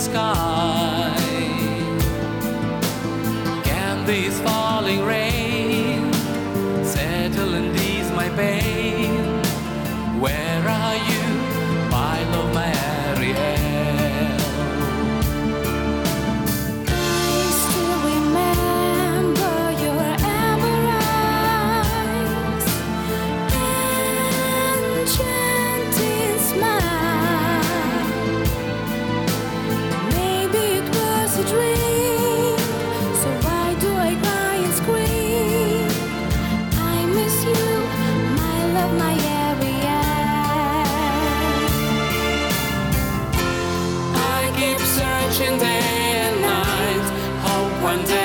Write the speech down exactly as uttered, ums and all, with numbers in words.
sky. Can this falling rain settle and ease my pain? Where are you, my love, my Ariel? I still remember your amber eyes, enchanting smile. Maybe it was a dream, so why do I cry and scream? I miss you, my love, my Ariel. I keep searching day and night, hope one day